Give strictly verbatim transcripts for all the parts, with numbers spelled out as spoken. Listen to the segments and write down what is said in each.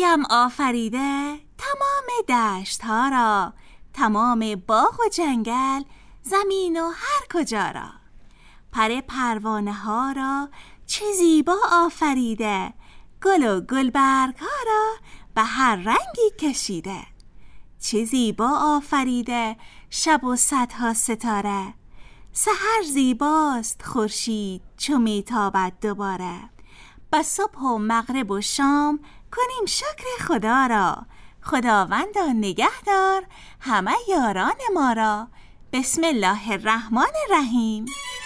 کیم آفریده تمام دشت ها را، تمام باغ و جنگل، زمین و هر کجا را. پر پروانه ها را چه زیبا آفریده، گل و گلبرگ ها را به هر رنگی کشیده. چه زیبا آفریده شب و صدها ستاره، سحر زیباست خورشید چو میتابد دوباره. با صبح و مغرب و شام کنیم شکر خدا را، خداوندا نگهدار همه یاران ما را. بسم الله الرحمن الرحیم.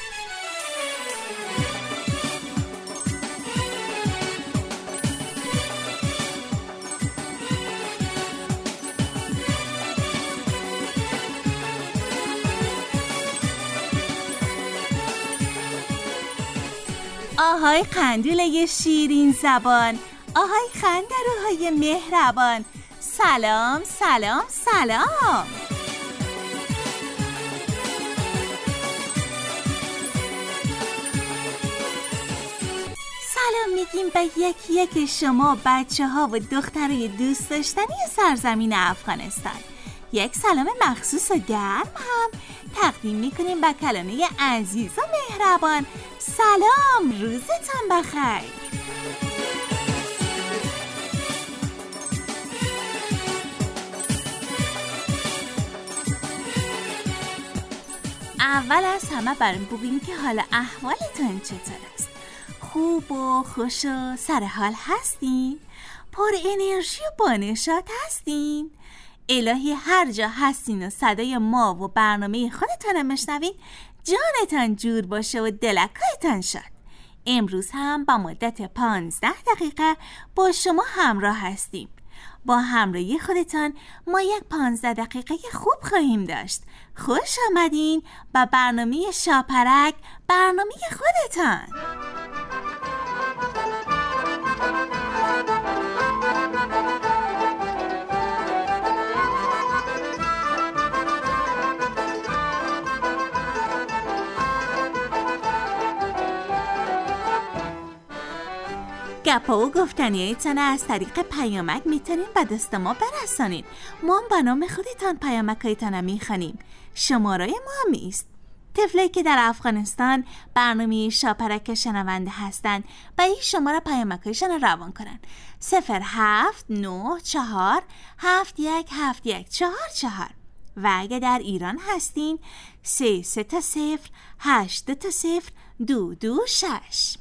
آهای قندوله شیرین زبان، آهای خندروهای مهربان، سلام سلام سلام. سلام میگیم به یکی یک شما بچه ها و دخترای دوست داشتنی سرزمین افغانستان. یک سلام مخصوص و گرم هم تقدیم میکنیم به کلمه عزیز و مهربان. سلام، روزتان بخیر. اول از همه بریم بگیم که حال احوالتان چطور است؟ خوب و خوش و سرحال هستین؟ پر انرژی و بانشات هستین؟ الهی هر جا هستین و صدای ما و برنامه خودتان میشنوین، جانتان جور باشه و دلکایتان شد. امروز هم با مدت پانزده دقیقه با شما همراه هستیم. با همراهی خودتان ما یک پانزده دقیقه خوب خواهیم داشت. خوش آمدین با برنامه شاپرک، برنامه خودتان. گپا و گفتنیایتان از طریق پیامک میتونین به دست ما برسانین. ما هم به نام خودتان پیامکایتان میخوانیم. شماره ما میست. طفلایی که در افغانستان برنامه شاپرک شنونده هستند و این شماره پیامکایشان روان کنن. صفر هفت نه چهار هفت یک هفت یک چهار چهار. و اگه در ایران هستین سه سه تا صفر هشت تا صفر دو دو شش.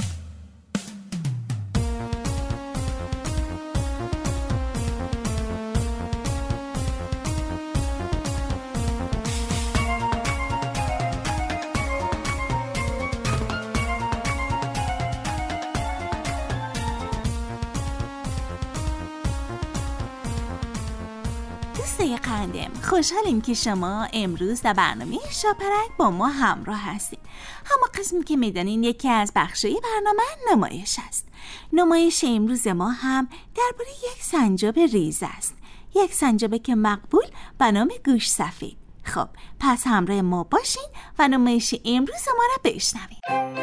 دوستای قندم، خوشحالیم که شما امروز در برنامه شاپرک با ما همراه هستید. همه قسمی که میدانین یکی از بخشای برنامه نمایش است. نمایش امروز ما هم درباره یک سنجاب ریز است. یک سنجابه که مقبول به نام گوش سفید. خب پس همراه ما باشین و نمایش امروز ما را بشنوید.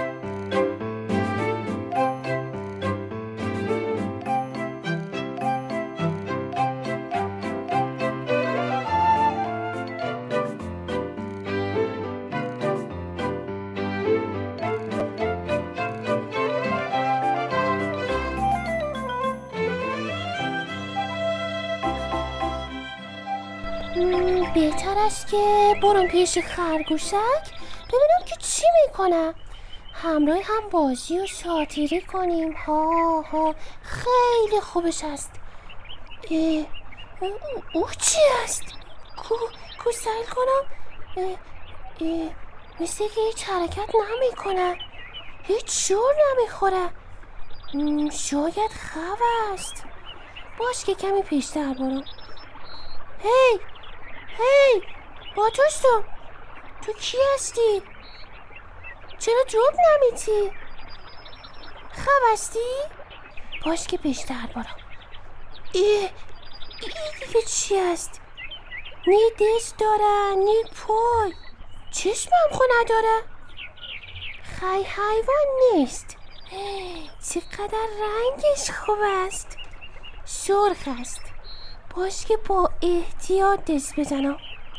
بهتر است که برم پیش خرگوشک ببینم که چی میکنه. همراه هم بازی و شاطری کنیم. ها ها خیلی خوبش است. اه او, او چی است؟ کو کو سیل کنم؟ اه اه مثل که هیچ حرکت نمیکنه، هیچ شور نمیخوره. شاید خواب است. باش که کمی پیشتر برم. هی هی باتوستم، تو کی هستی؟ چرا جواب نمیتی؟ خواب هستی؟ باش که پیشتر برم. ای ای دیگه چی هست؟ نی دست داره نی پای، چشم هم خو نداره. خی حیوان نیست. چقدر رنگش خوب است. سرخ است. باش که با احتیاط دست بزنم.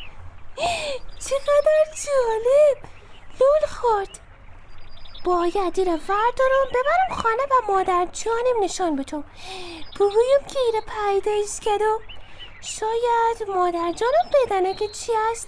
چقدر جالب. لول خورد. باید این وردارم ببرم خانه و مادر جانم نشان بدم. بگویم که ایره پیدایش کردم. شاید مادر جانم بدانه که چی است.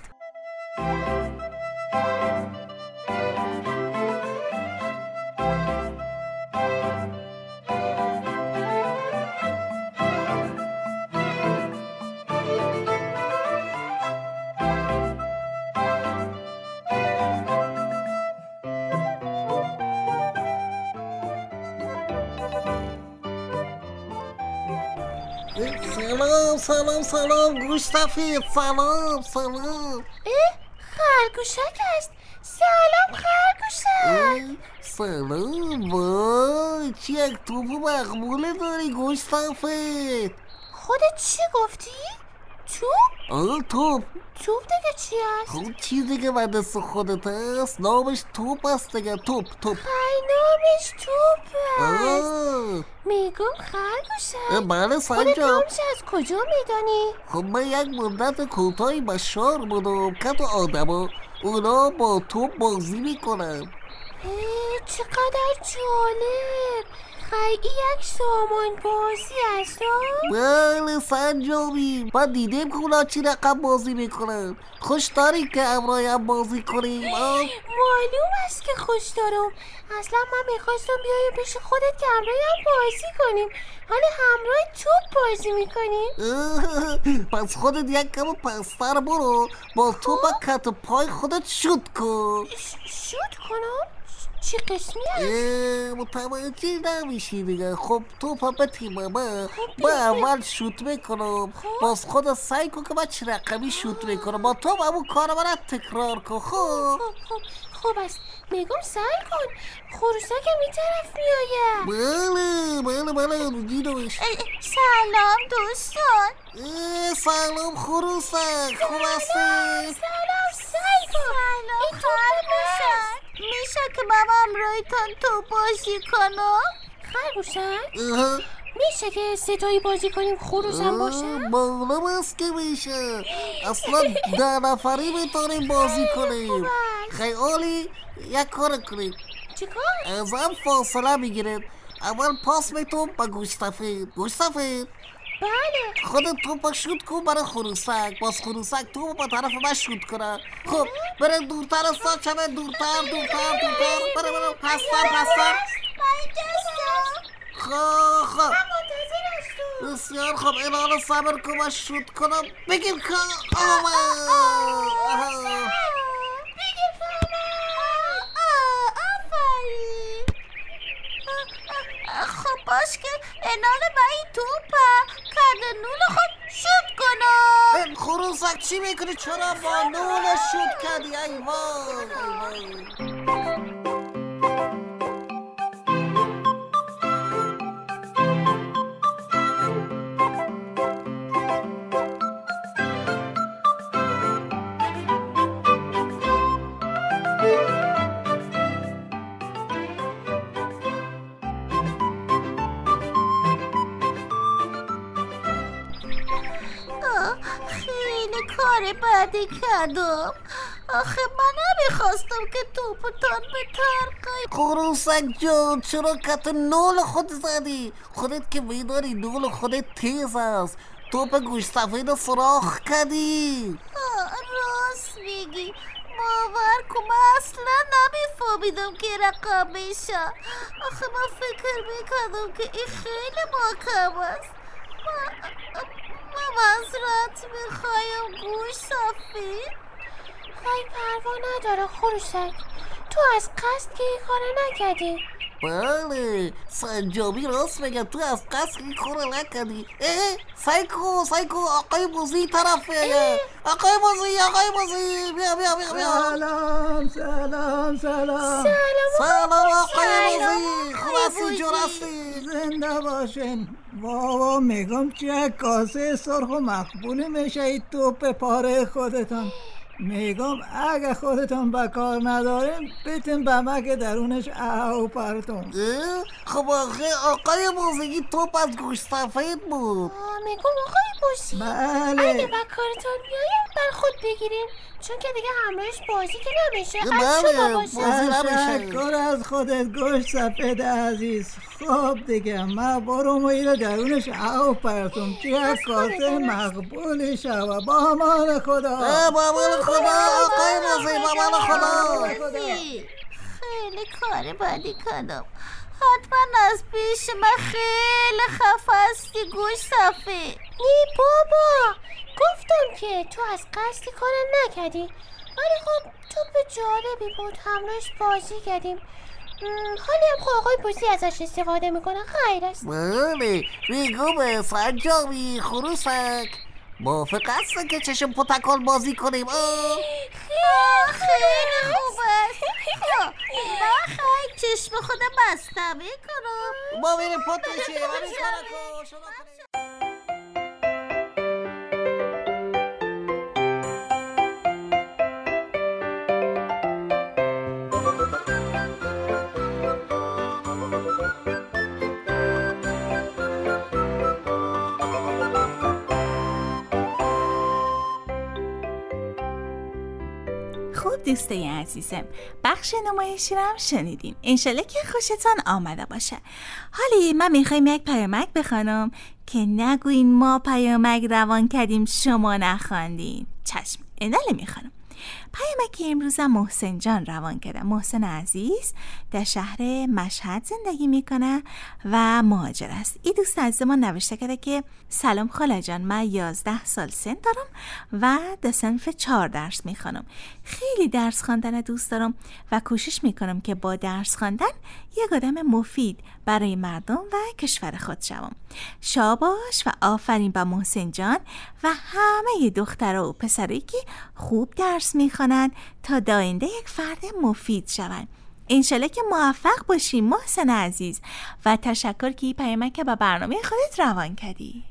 سلام سلام سلام گوشتفید. سلام سلام. اه خرگوشک است. سلام خرگوشک. سلام. وای چی یک توپ مقبوله داری گوشتفید. خودت چی گفتی؟ توپ؟ آه توپ. توپ دیگه چی است؟ خب چیزی که به دست خودت است نامش توپ است دیگه. توپ توپ. های نامش توپ است. آه میگم خرگوشک. بله خودت سنجاب. نامش از کجا میدانی؟ خب من یک مدت کوتاهی به شهر بودم که تو آدما اونا با توپ بازی میکنن. اه، چقدر جالب. خیلی یک سامان بازی است. بله سنجابی. من دیدیم که اونا چی رقم بازی میکنن. خوش داری که امرای هم بازی کنیم. معلوم است که خوش دارم. اصلا من میخواستم بیایم پیش خودت که همراه هم بازی کنیم. حالا همراه توپ بازی میکنیم. پس خودت یک کم پستر برو با توپ کت پای خودت شوت کن. شوت کنم؟ چی قسمی هست؟ متوجه نمیشی دیگه. خب توپ به تیم من من اول شوت میکنم. باز خودت سعی کن که من چه رقمی شوت میکنم. با تو همون کار من تکرار کن. خب خب خب خوب است. میگم سعی کن. خروسک هم این طرف میآید. بله بله بله دیدمش. سلام دوستان. سلام خروسک. خوب هستی؟ سلام سعی کن. سلام خرگوشک. میشه که من همراهتان تو بازی کنم؟ خرگوشک؟ میشه که ستایی بازی کنیم خروس هم باشه؟ معلوم است که میشه. اصلا ده نفری میتونیم بازی کنیم. خیلی عالی. یک کار کنیم. چی کار؟ از هم فاصله میگیرید. اول پاس میتون به گوشتفید. گوشتفید بله. خودت توپ شوت کن برای خروسک. باز خروسک توپ به طرف من شوت کنه. خب بره دورتر از تا چمه. دورتر دورتر دورتر. بره بره پستر پستر. خب خب بسیار خب الان صبر کن من شوت کنم. بگیر که آمد. بگیر فهمم. آفرین. خب باش که الان با این توپه کرده نول خود شوت کنم. خروسک چی میکنی؟ چرا با نول شوت کردی؟ ای وای ای وای. خیلی کار بدی کردم. آخه من نمیخواستم که توپتان به ترقی. خروسک جان چرا کت نول خود زدی؟ خودت که میداری نول خودت تیز است. توپ گوشتفید سراخ کردی. راست میگی. باور کن من اصلا نمیفهمیدم که رقم میشه. آخه من فکر میکردم که این خیلی محکم است. من معذرت میخوایم گوشتفید. ای پروا نداره خروسک. تو از قصد که این کار نکردی. بله سنجابی راست میگه. تو از قصد این کار نکردی. اه سایکو سایکو آقای بوزی طرف میگه. آقای بوزی آقای بوزی بیا بیا بیا بیا. سلام سلام سلام سلام آقای بوزی. خوب هستی جور هستی؟ زنده باشین. بابا میگم چه کاسه سرخ و مقبولی میشه این توپ پاره خودتان. میگم اگه خودتون به کار ندارین بتین به ما که درونش او پرتون. خب آخه آقای موزگی توپ از گوشت سفید بود. میگم آقای موزی بله اگه به کارتون بیایم بر خود بگیریم، چون که دیگه همراهش بازی که نمیشه. بله تشکر از خودت گوشت سفید عزیز. خب دیگه ما برو میره درونش او پرتون که یک کارت مقبولی شوه. با امان خدا. با امان خدا آقای موزی، با امان خدا. خیلی کاری بدی کردم. حتما از پیش من خیلی خفه هستی گوش سفید. نی بابا، گفتم که تو از قصدی کار نکردی، ولی خب تو به جالبی بود، همراهش بازی کردیم. حالی هم خب آقای بوزی ازش استفاده میکنه. خیر است. بله میگم سنجامی خروسک موافق هستن که چشم پتکان بازی کنیم؟ خیلی خوب است. من خیلی چشم خودم بسته میکنم. ما میریم پت میشیم. همین کارا کن شما کنیم. خوب دوستای عزیزم، بخش نمایشی رو هم شنیدین. انشالله که خوشتان آمده باشه. حالی من میخوایم یک پیامک بخوانم که نگوین ما پیامک روان کردیم شما نخواندین. چشم، ایناله میخوانم. پیامک امروز محسن جان روان کرده. محسن عزیز در شهر مشهد زندگی میکنه و مهاجر است. این دوست عزیز ما نوشته کرده که سلام خاله جان، من یازده سال سن دارم و در صنف چهار درس میخوانم. خیلی درس خواندن دوست دارم و کوشش میکنم که با درس خواندن یک آدم مفید برای مردم و کشور خود شوم. شاباش و آفرین به محسن جان و همه دخترها و پسرایی که خوب درس میخوانند تا داینده یک فرد مفید شوند. انشالله که موفق باشی محسن عزیز و تشکر که این پیامک به برنامه خودت روان کردی.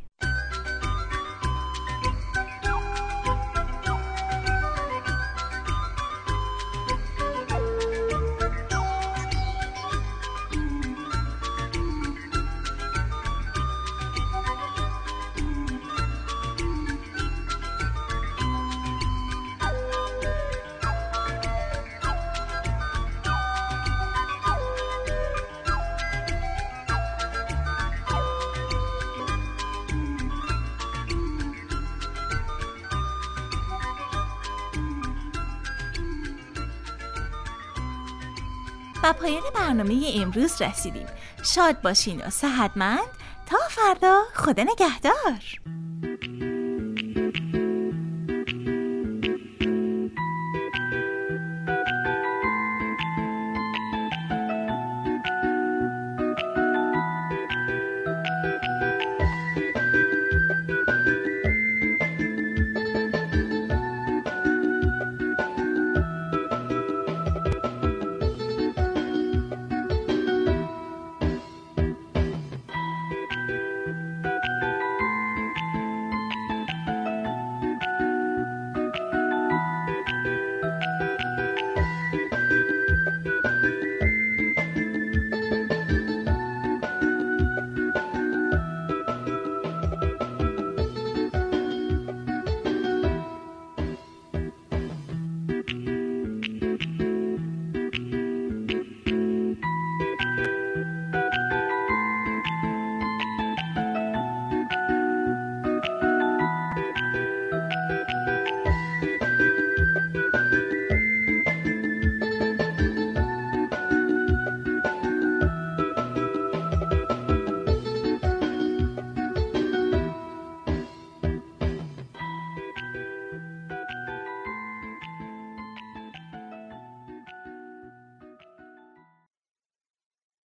و پایان برنامه امروز رسیدیم. شاد باشین و صحتمند تا فردا. خدا نگهدار.